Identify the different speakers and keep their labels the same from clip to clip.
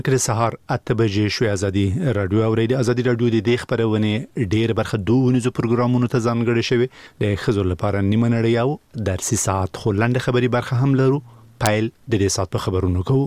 Speaker 1: کله سهار 8 بجې شوې ازادي رادیو اوریدي ازادي رادیو د دې خبرونه ډېر برخه دوه پروګرامونو ته ځانګړي شوی د خزر لپاره نیمه نړۍ او درسي ساعت خلند خبري برخه هم لرو پایل د دې ساعت په خبرونو کوو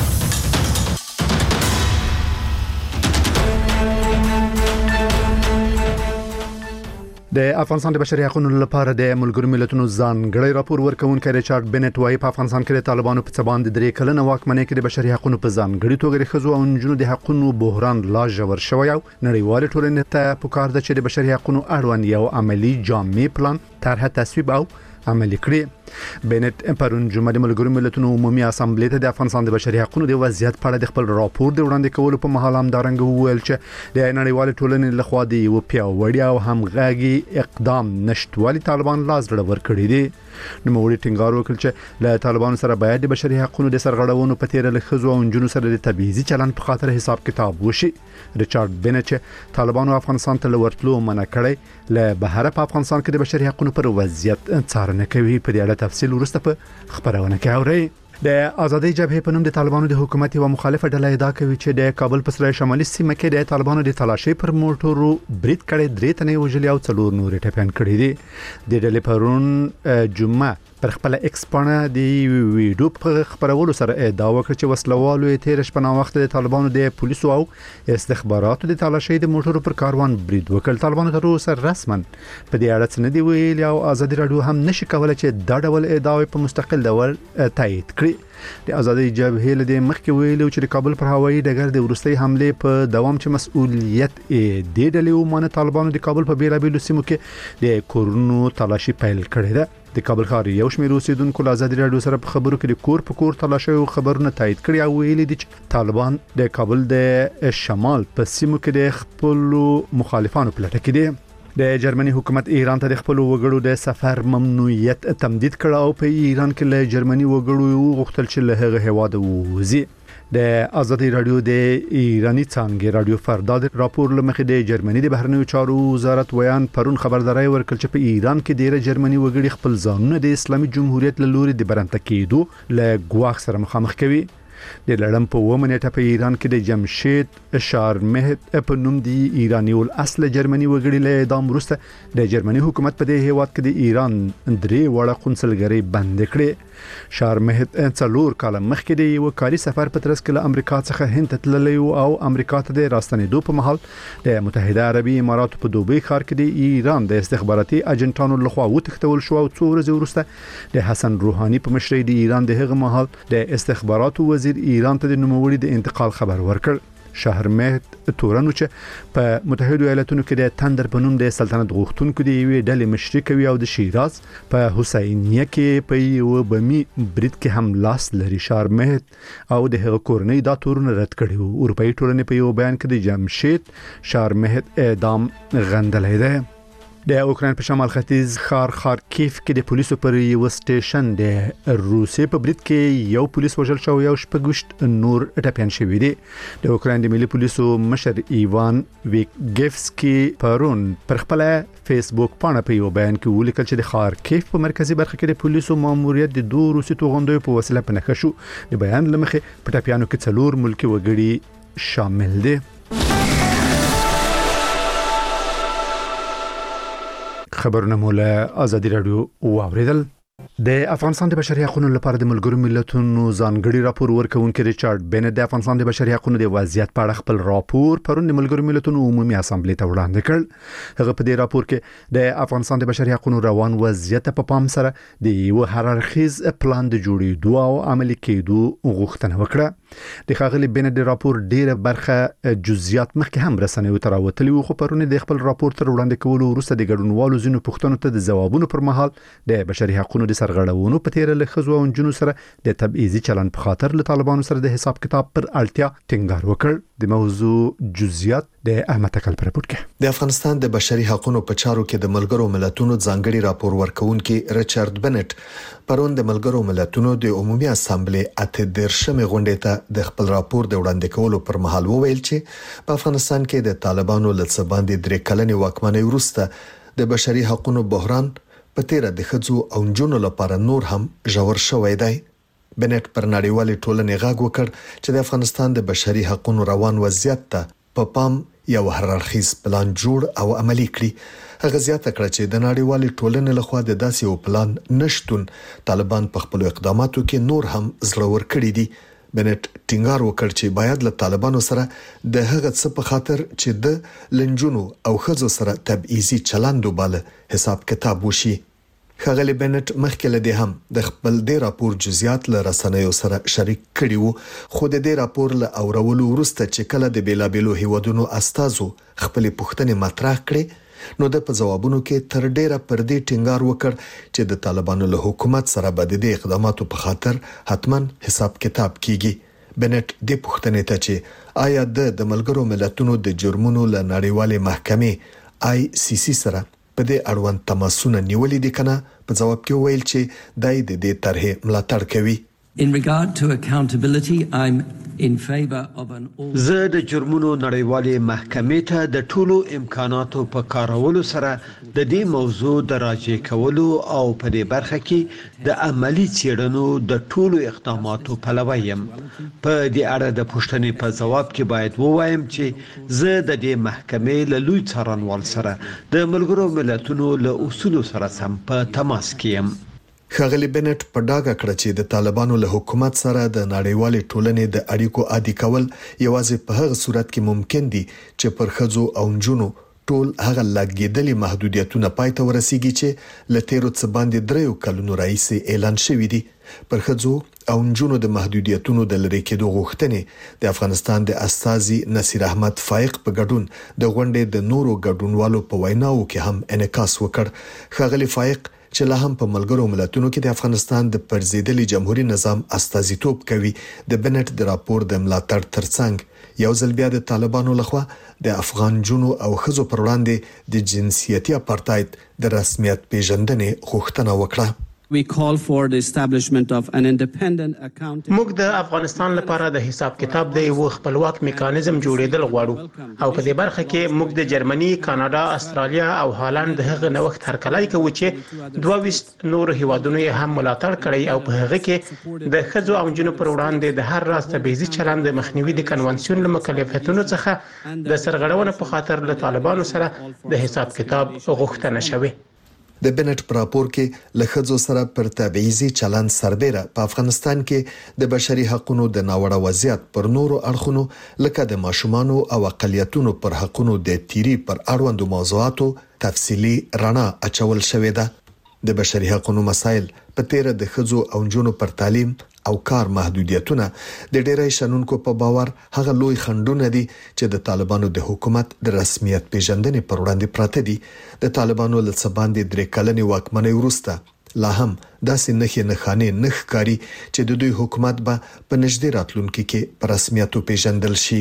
Speaker 1: د افغانستان د بشري حقوقو لپاره د ملګرو ملتونو ځانګړی راپور ورکونکي ریچارډ بنټ وايي په افغانستان کې د طالبانو په څبان د درې کلنه واکمنۍ کې د بشري حقوقو په ځانګړي توګه د خزو او نجونو د حقوقو بحران لا ژور شوی او نړیوال ټولنې ته پکار ده چې د بشري حقوقو اړوند یو عملی جامع پلان طرح تصویب او عملي کړي. بنټ پرون جمعه د ملګرو ملتونو عمومي اسامبلې ته د افغانستان د بشري حقوقو د وضعیت په اړه د خپل راپور د وړاندې کولو په مهال هم دارنګ وویل چې د نړیوال ټولنې لخوا د یو پیاوړي او همغږي اقدام نشټوالي طالبان لاس ډډ ورکړي دي. نو موږ ټینګار وکړ چې له طالبانو سره باید د بشري حقوقو د سرغړونو په تیر له خزو او نجونو سره د تبعیضي چلن په خاطر حساب کتاب وشي. ریچارډ بنټ طالبانو افغانستان ته ورتلو منع کړی له بهر په افغانستان کې د بشري حقوقو پر وضعیت څارنه کوي. په دې اړه تفصیل ورسته په خبرونه کې اوري. د آزادۍ جبهې په نوم د طالبانو د حکومت او مخالفه ډله ادعا کوي چې د کابل په سره شمالي سیمه کې د طالبانو د تلاشي پر موټرو برید کړي 3 تنې وژلي او 4 نور ټپيان کړي دي. د ډلې پرون جمعه پر خپل ایکس باندې د ویډیو په خبرولو سره ادعا وکړه چې وسلوالو تیر شپه وخت د طالبانو د پولیسو او استخباراتو د تلاشي د موټرو پر کاروان برید وکړ. طالبانو تر اوسه رسما په دې اړه څه نه دی ویلي او آزادي رادیو هم نشي کولای چې دا ډول ادعاوې په مستقل ډول تایید کړي. د آزادۍ جبهې له مخکې ویلو چې د کابل پر هوایي ډګر د ورستۍ حمله په دوام چې مسؤلیت د ډلې ومنه طالبانو د کابل په بیلابیلو سیمو کې د کورونو تلاشي پیل کړې ده. د کابل ښار یو شمېر اوسیدونکو له آزادي رادیو سره په خبرو کې د کور په کور تلاشي او خبرونه تایید کړي او ویلي دي چې طالبان د کابل د شمال په سیمو کې د خپل مخالفانو په لټه کې دي. د جرمني حکومت ایران ته د خپل وګړو د سفر ممنوعیت تمدید کړ او په ایران کې له جرمني وګړو غوښتل چې له هغه هواد ووزي. د آزادي رادیو د ایرانی څنګه رادیو فردا د راپور لمخې د جرمني د بهرنیو چارو وزارت ویان پرون خبرداري ورکړ چې په ایران کې ډیره جرمني وګړي خپل ځانونه د اسلامي جمهوریت له لوري د برنته کېدو له ګواښ سره مخامخ کوي. د لړم په ومنټه په ایران کې د جمشید شارمهت په نوم دی ایرانی ول اصل جرمني وګړي له اعدام وروسته د جرمني حکومت په دې هیواد کې د ایران درې وړه قونسلګری بند کړې. شارمهت 4 کال مخکې د یو کاري سفر په ترڅ کې له امریکا څخه هند ته تللی او امریکا ته د راستنېدو په مهال د متحده عربي اماراتو په دوبۍ ښار کې د ایران د استخباراتي اجنټانو لخوا وتښتول شو او 2 ورځې وروسته د حسن روحاني په مشرۍ د ایران د هغه مهال د استخباراتو وزیر ایران ته د نوموړي د انتقال خبر ورکړ. شهرمهت تورنو چې په متحده ایالاتونو کې د تندر په نوم د سلطنت غوښتونکو د یوې ډلې مشري کوي او د شیراز په حسینیه کې په یو بمی برید کې هم لاس لري. شهرمهت او د هغه کورنۍ دا تورونه رد کړي وو. اروپאי ټولنې په یو بیان کې د جمشید شهرمهت اعدام غندلې ده. د اوکراین په شمال ختیځ ښار خارکیف کې د پولیسو پر یو سټیشن د روسیې په برید کې یو پولیس وژل شو او شپږ نور ټپيان شوي دي. د اوکراین د ملي پولیسو مشر ایوان ویګیفسکي پرون پر خپل فیسبوک باندې په یو بیان کې ولیکل چې د خارکیف په مرکزی برخه کې د پولیسو ماموریت د 2 روسي توغندو په وسیله په نښه شو. د بیان لمخې په ټپيانو کې 4 ملکی وګړي شامل دي. خبرونه مولا آزادي رادیو واوریدل. د افغانستان د بشري حقوقو لپاره د ملګرو ملتونو ځانګړي راپور ورکونکي ریچارډ بنټ د افغانستان د بشري حقوقو د وضعیت په اړه خپل راپور پرون د ملګرو ملتونو عمومي اسامبلې ته وړاندې کړ. هغه په دې راپور کې د افغانستان د بشري حقوقو روان وضعیت په پام سره د یو هررخیز پلان د جوړېدو او عملي کېدو غوښتنه وکړه. د ښاغلي بنټ د راپور ډیره برخه جزئیات مخکې هم رسنیو ته راوتلي وو، خو پرون د خپل راپور تر وړاندې کولو وروسته د ګډونوالو ځینو پوښتنو ته د ځوابونو پر مهال د بشري حقوقو د سرغړونو په تیر له خزو او جنونو سره د تبعیضي چلن په خاطر له طالبانو سره د حساب کتاب پر اړتیا ټینګار وکړ. د موضوع جزئیات د احمد تکل پر راپور کې
Speaker 2: د افغانستان د بشري حقوقو په چارو کې د ملګرو ملتونو ځانګړي راپور ورکونکي ریچارډ بنټ پرون د ملګرو ملتونو د عمومي اسامبلې اته درشمه غونډې ته د خپل راپور د وړاندې کولو پر مهال وویل چې په افغانستان کې د طالبانو لڅ باندې 3 کلنې واکمنۍ وروسته د بشري حقوقو بحران په تیر د خځو او جنونو لپاره نور هم ژور شوی دی. بنټ پر نړیوالې ټولنې غږ وکړ چې د افغانستان د بشري حقوقو روان وضعیت ته په پام یو هررخیز پلان جوړ او عملی کړي. هغه زیاته کړه چې د نړیوالې ټولنې لخوا د داسې یو پلان نشټون طالبان په خپل اقداماتو کې نور هم زړور کړي دي. بنټ ټینګار وکړ چې باید له طالبانو سره د هغه څه په خاطر چې د لنجونو او خزو سره تبعیضي چلند وباله حساب کتاب وشي. ښاغلی بنټ مخکې له دې هم د خپل د راپور جزئیات له رسنیو سره شریک کړي وو، خو د دې راپور له اورولو وروسته چې کله د بیلابېلو هیوادونو استازو خپل پوښتنې مطرح کړي نو د په جوابونو کې تر ډیره پر دې ټینګار وکړ چې د طالبانو له حکومت سره به د اقداماتو په خاطر حتما حساب کتاب کیږي. بنټ د پوښتنې ته چې آیا د ملګرو ملتونو د جرمونو له نړیوالې محکمې ICC سره په دې اړوند تماسونه نیولې دي کنه، په جواب کې ویل چې دای د دې طرحې ملاتړ کوي.
Speaker 3: In regard to accountability, I'm in favor of an
Speaker 4: زه د جرمونو نړیوالې محکمې ته د ټولو امکاناتو په کارولو سره د دې موضوع د راجع کولو او په دې برخه کې د عملی څېړنو د ټولو اقداماتو پلوی یم. په دې اړه د پوښتنې په جواب کې باید ووایم چې زه د دې محکمې له لوی څارنوال سره د ملګرو ملتونو له اصولو سره سم په تماس کې یم.
Speaker 2: ښاغلی بنټ په ډاګه کړ چې د طالبانو له حکومت سره د نړیوالې ټولنې د اړیکو عادي کول یوازې په هغه صورت کې ممکن دي چې پر خزو او نجونو ټول هغه لګیدلي محدودیتونه پای ته ورسیږي چې له تیرو څه باندې 3 کلونو راهیسې اعلان شوی دي. پر خزو او نجونو د محدودیتونو د لری کېدو غوښتنې د افغانستان د استاذي نصیر احمد فائق په ګډون د غونډې د نورو ګډونوالو په ویناو کې هم انعکاس وکړ. ښاغلی فائق چې لا هم په ملګرو ملتونو کې د افغانستان د پرزیدلي جمهوریت نظام استازیتوب کوي، د بنټ د راپور د ملاتړ ترڅنګ یو ځل بیا د طالبانو لخوا د افغان جنو او خزو پر وړاندې د جنسیتي اپارټاید د رسمیت پیژندنې غوښتنه وکړه.
Speaker 5: We call for the establishment of an independent accounting.
Speaker 6: موږ د افغانستان لپاره د حساب کتاب د یو خپلواک میکانیزم جوړیدل غواړو او په دې برخه کې موږ د جرمني، کاناډا، استرالیا او هالند د هغه نوښت هرکلای کوي چې 22 نور هیوادونو هم ملاتړ کړی او په هغه کې د خزو او جنو پر وړاندې د هر راز تبعیضي چلند مخنیوي د کنوانسیون له مکلفیتونو څخه د سرغړونې په خاطر له طالبانو سره د حساب کتاب غوښتنه شوه.
Speaker 2: د بنټ په راپور کې له خزو سره پر تبعیضي چلند سربېره په افغانستان کې د بشري حقوقو د ناوړه وضعیت پر نورو اړخونو لکه د ماشومانو او اقلیتونو پر حقوقو د تیری پر اړوندو موضوعاتو تفصیلی رڼا اچول شوې ده. د بشري حقوقو مسایل په تیر د خزو او نجونو پر تعلیم او کار محدودیتونه د ډېرای شنونکو په باور هغه لوی خنډونه دي چې د طالبانو د حکومت د رسمیت پیژندنې پر وړاندې پراته دي. د طالبانو له څه باندې 3 کلنې واکمنۍ وروسته لا هم داسې نښې نه ښکاري چې د دوی حکومت به په نږدې راتلونکي کې په رسمیت پیژندل شي.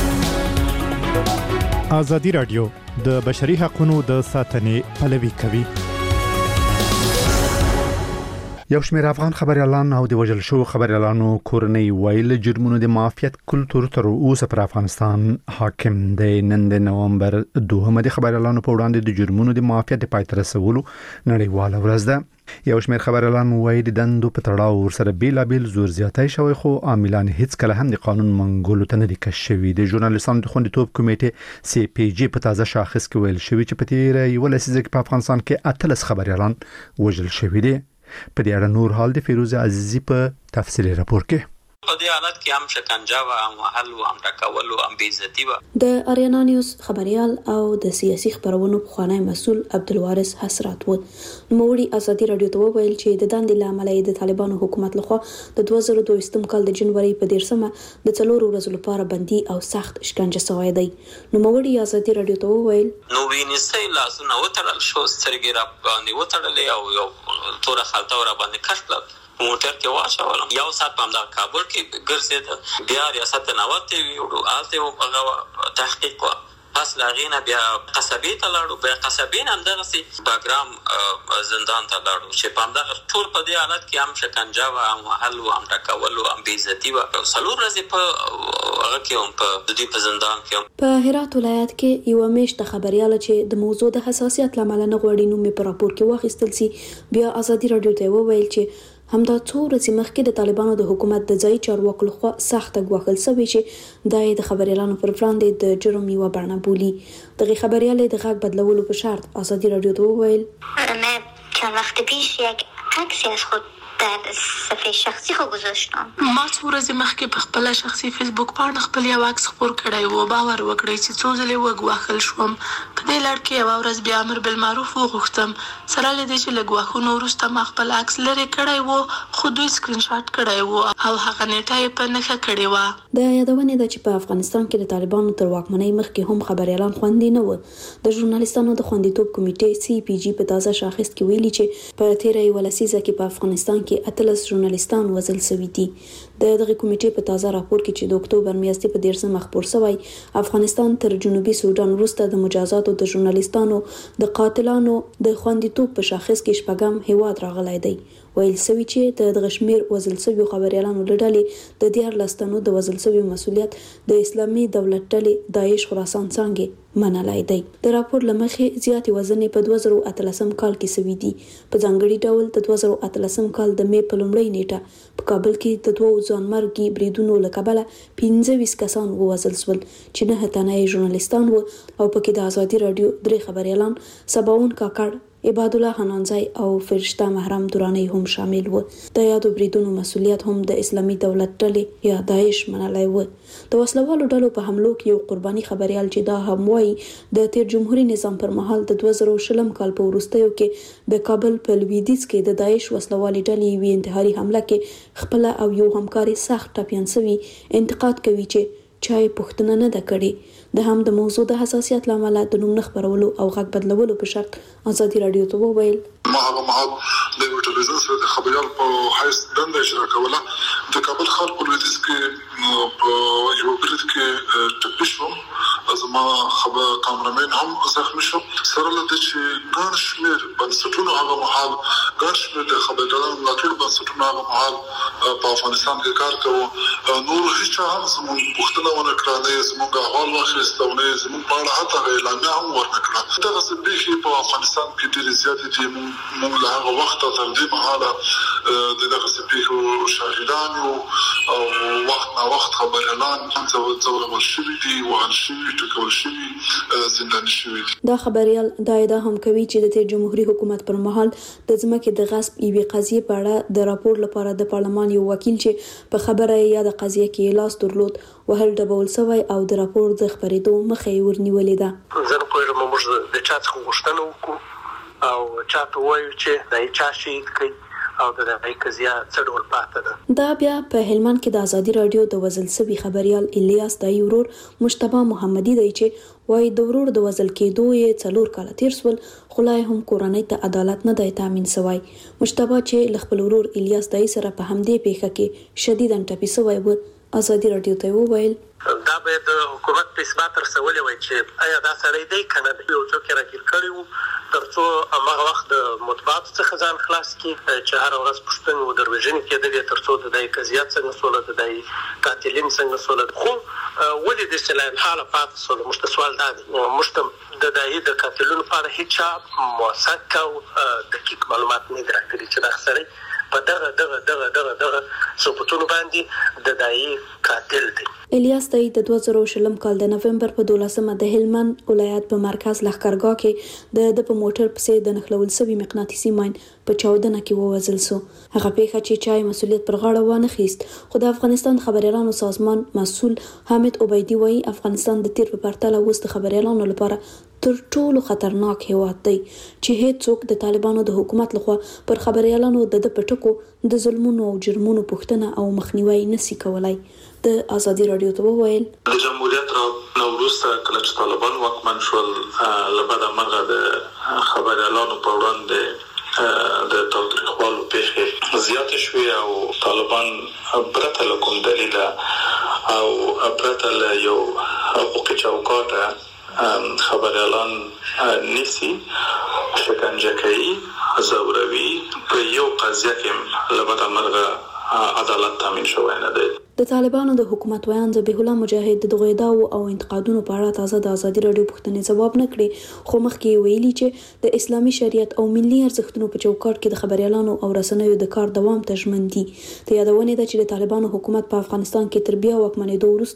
Speaker 7: ازادي رادیو د بشري حقوقو د ساتنې پلوي کوي.
Speaker 1: یو شمېر افغان خبريالان او د وژل شو خبريالانو کورنۍ ویل جرمونو د مافیات کلتور تر اوسه پر افغانستان حاکم دی. نن د نومبر 2 د خبريالانو په وړاندې د جرمونو د مافیات د پای ته رسولو نړیواله ورځ ده. یو شمېر خبريالان وایي د دندو په تړاو ورسره بیلابیل زور زیاتی شوی، خو عاملان هیڅ کله هم د قانون منګولو ته نه دي کش شوي. د ژورنالیستانو د خوندیتوب کمیټې CPJ په تازه شاخص کې ویل شوی چې په تیر یو لسیزه کې په افغانستان کې 18 خبريالان وژل شوي دي. په دې اړه نور حال د فیروز عزیزی په تفصیلي راپور کې.
Speaker 8: په دې حالت کې هم شکنجه او هم وهل او هم ټکول او هم بې عزتي و.
Speaker 9: د اریانا نیوز خبريال او د سیاسي خبرونو پخوانی مسؤل عبدالوارث حسرت و نوموړي ازادي رادیو ته وویل چې د دندې لامل د طالبانو حکومت لخوا د 2022 کال د جنوري په 10مه د 4 ورځې لپاره بندي او سخت شکنجه شوی دی. نوموړي ازادي رادیو ته وویل
Speaker 8: نو وینځي لاسونه وتړل شو، سترګې را باندې وتړلې او یو تور خلطه ور باندې کښل موټر کې واچولم. یو سات په همدغه کابل کې ګرځېد، بیا ریاست نوته وی او آلته هغه تحقیق و. پس لاغینه بیا قصبې ته لاړو، بیا قصبې هم دغسې باګرام زندان ته لاړو چې په همدغه ټول په دې حالت کې هم شکنجه و، هم وهل و، هم ټکول و، هم بې عزتي و. 4 ورځې په هغه کې هم په دوی په زندان کې هم.
Speaker 9: په هرات ولایت کې یو میاشت خبرياله چې د موضوع د حساسیت لامل نه غوړي نوم په راپور کې واخیستل سي. بیا ازادي رادیو ته وویل چې همدا څو ورځې مخکې د طالبانو د حکومت د ځای چارواکو لخوا سخته ګواښل شوی چې د خبريالانو پر وړاندې د جرم یوه بڼه بولي. دغه خبريالې د غږ بدلولو په شرط ازادي رادیو ته وویل
Speaker 10: من چند وقت پیش یک عکسی از خود در صفحه شخصی خود گذاشتم.
Speaker 11: ما څو ورځې مخکې په خپل شخصي فیسبوک باندې خپل یو عکس خپور کړی و. باور وکړئ چې څو ځلې وګواښل شوم. په دې لړ کې یوه ورځ بیا امر بالمعروف وغوښتم. سره له دې چې له ګواښونو وروسته ما خپل عکس لرې کړی و خو دوی سکرین شاټ کړی و او هغه نیټه یې په نښه کړې وه.
Speaker 9: د یادونې ده چې په افغانستان کې د طالبانو تر واکمنۍ مخکې هم خبريالان خوندي نه و. د ژورنالیستانو د خوندیتوب کمیټې CPG په تازه شاخص کې ویلي چې په تیره یوه لسیزه کې په افغانستان کې 13 ژورنالیستان وژل شوي دي. د دغه کمیټې په تازه راپور کې چې د اکتوبر میاشتې په 13 خپور شوی، افغانستان تر جنوبي سودان وروسته د مجازاتو د ژورنالیستانو د قاتلانو د خوندیتوب په شاخص کې شپږم هیواد راغلی دی. ویل شوی چې د غشمیر وژل شویو خبريالانو له ډلې د 14 تنو د وژل شویو مسؤلیت د اسلامي دولت ډلې داعش خراسان څنګه منلای دی. د راپور لمخې زیاتې وژنې په 2013 کال کې شوې دي. په ځانګړي ډول د 2013 کال د مې په لومړۍ نیټه په کابل کې د 2 ځانمرګي بریدونو له کبله 25 کسان ووژل شول چې 9 تنه ژورنالیستان وو او پکې د ازادي رادیو 3 خبريالان سباون کاکړ، عباد الله حنانزای او فرشته محرم دورانی هم شامل و. د یادو بریدونو مسؤلیت هم د اسلامي دولت ډلې یا داعش منلای و. د وسلوالو ډلو په حملو کې یو قرباني خبريال چې دا هم وایي د تیر جمهوریت نظام پر مهال د 2020 کال په وروستیو کې د کابل په لویدیځ کې د داعش وسلوالي ډلې وی انتحاري حمله کې خپل او یو همکاري سخت ټپيان سوي انتقاد کوي چې چای پښتنه نه ده کړې. د هم د موضوع د حساسیت لامل د نوم خبرولو او غږ بدلولو په شرط ازادي رادیو ته وویل
Speaker 12: ما هغه مهال د ټلویزیون سره د خبريال په حیث دنده اجرا کوله. د کابل ښار په لویدیځ کې په یو برید کې ټپي شوم. زما خبر کامرامین هم زخمی شو. سره له دې چې ګڼ شمېر بنسټونو هغه مهال ګڼ شمېر د خبريالانو ملاتړ بنسټونو هغه مهال په افغانستان کې کار کوي. نور هیڅ هم زموږ پوښتنه ونه کړه، نه زموږ احوال واخیست او نه زموږ په اړه حتی اعلامیه هم ورنه کړه. دغه څه پیښې په افغانستان کې ډېرې زیاتې دي. موږ له هغه وخته تر دې مهاله د دغه څه پیښو شاهدان یو او وخت نا وخت خبريالان ځورول شوي دي، وهل شوي، ټکول شوي، زنداني شوي دي.
Speaker 9: دا خبريال دا ادعا هم کوي چې د تیر جمهوریت حکومت پر مهال د ځمکې د غصب یوې قضیې په اړه د راپور لپاره د پارلمان یو وکیل چې په خبره یا د قضیې کې لاس درلود وهل ډبول شوی او د راپور د خبرېدو مخه یې ورنیولې ده.
Speaker 13: زه کوم موږ د چا څخه غوښتنه وکړو او چاته وایو چې دای چا شهید کړي او د دې قضیه څه ډول پاتې ده.
Speaker 9: دا بیا په هلمند کې د ازادي رادیو د وژل شوي خبريال الیاس دای ورور مجتبی محمدي دی چې وایي د ورور د وژل کېدو یې 4 کال تیر سول خو لا هم کورنۍ ته عدالت نه دی تامین شوی. مجتبی چې خپل ورور الیاس دای سره په همدې پیښه کې شدیداً ټپي شوی و ازادي رادیو ته وویل
Speaker 13: دا به د حکومت په اثبات رسولې وای چې آیا دا سړی دی کنه د یو څوک راګیر کړیو ترڅو هغه وخت د مطبوعات څخه ځان خلاص کړي چې هر ورځ پښتون و دروژنې کېدل ترڅو د دای قضیه څنګه سوله د دای قاتلین څنګه سوله خو ولې د سلام حاله پات سوله مشتسوال دا مشتم د دای د قاتلونو په هیڅ موثق او دقیق معلومات نه درکړي چې دا سړی په دغه ثبوتونو باندې د دای قاتل دی.
Speaker 9: الیاس دای د 2020 کال د نومبر په 12مه د هلمند ولایت په مرکز لښکرګاه کې د په موټر پسې د نخلول سوي مقناطیسي ماین په 14 کې ووژل شو. هغه پیښه چې چای مسؤلیت پر غاړه وانه خیست. خو د افغانستان خبريالانو سازمان مسؤل حامد عبیدی وایي افغانستان د تیر په پرتله اوس د خبريالانو لپاره تر ټولو خطرناک هیواد دی چې هیڅ څوک د طالبانو د حکومت لخوا پر خبريالانو د پټکو د ظلمونو او جرمونو پوښتنه او مخنیوي نشي کولای. د ازادي رادیو ته وویل
Speaker 14: د جمهوریت نو وروسته کله چې طالبان واکمن شول لبعد مرغه د خبريالانو په وړاندې د تاوتریخوالو پیښې زیات شوې او طالبان پرته له کوم دلیل او پرته له یو حقوقي چوکاټ خبريالان نسی شکنجه کوي، زوروي. په یو قضیه کې لبعد مرغه عدالت تامین شوی نه دی.
Speaker 9: د طالبانو د حکومت ویان ذبیح الله مجاهد د دغه ادعاو او انتقادونو په اړه تازه د ازادي رادیو پوښتنې ځواب نه کړي، خو مخکې ویلي چې د اسلامي شریعت او ملي ارزښتونو په چوکاټ کې د خبريالانو او رسنیو د کار دوام ته ژمن دي. ته یادونه ده چې د طالبانو حکومت په افغانستان کې تر بیا واکمنېدو وروسته